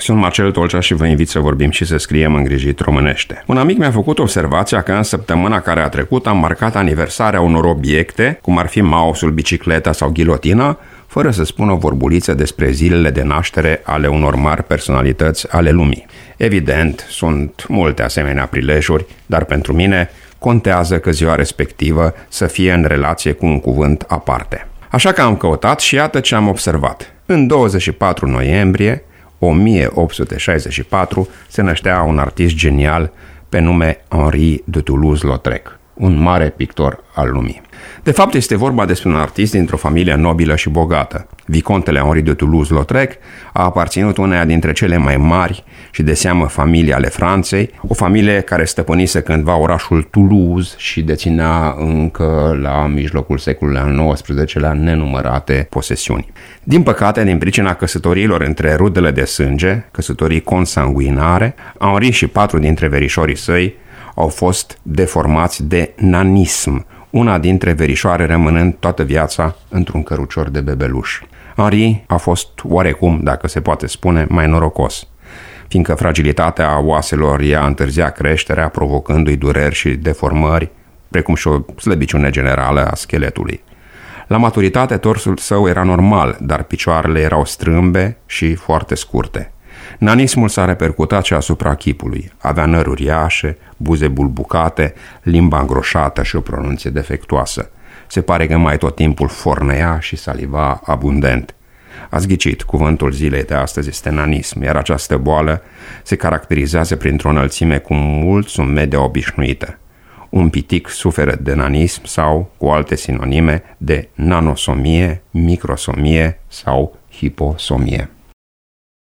Sunt Marcel Tolcea și vă invit să vorbim și să scriem îngrijit românește. Un amic mi-a făcut observația că în săptămâna care a trecut am marcat aniversarea unor obiecte, cum ar fi mouse-ul, bicicleta sau ghilotina, fără să spun o vorbuliță despre zilele de naștere ale unor mari personalități ale lumii. Evident, sunt multe asemenea prilejuri, dar pentru mine contează că ziua respectivă să fie în relație cu un cuvânt aparte. Așa că am căutat și iată ce am observat. În 24 noiembrie 1864 se năștea un artist genial pe nume Henri de Toulouse-Lautrec, un mare pictor al lumii. De fapt, este vorba despre un artist dintr-o familie nobilă și bogată. Vicontele Henri de Toulouse-Lautrec a aparținut uneia dintre cele mai mari și de seamă familii ale Franței, o familie care stăpânise cândva orașul Toulouse și deținea încă la mijlocul secolului al XIX-lea nenumărate posesiuni. Din păcate, din pricina căsătoriilor între rudele de sânge, căsătorii consanguinare, Henri și 4 dintre verișorii săi au fost deformați de nanism, una dintre verișoare rămânând toată viața într-un cărucior de bebeluș. Henri a fost oarecum, dacă se poate spune, mai norocos, fiindcă fragilitatea oaselor i-a întârziat creșterea, provocându-i dureri și deformări, precum și o slăbiciune generală a scheletului. La maturitate, torsul său era normal, dar picioarele erau strâmbe și foarte scurte. Nanismul s-a repercutat și asupra chipului. Avea nări uriașe, buze bulbucate, limba îngroșată și o pronunție defectuoasă. Se pare că mai tot timpul fornea și saliva abundent. Ați ghicit, cuvântul zilei de astăzi este nanism, iar această boală se caracterizează printr-o înălțime cu mult sub media obișnuită. Un pitic suferă de nanism sau, cu alte sinonime, de nanosomie, microsomie sau hiposomie.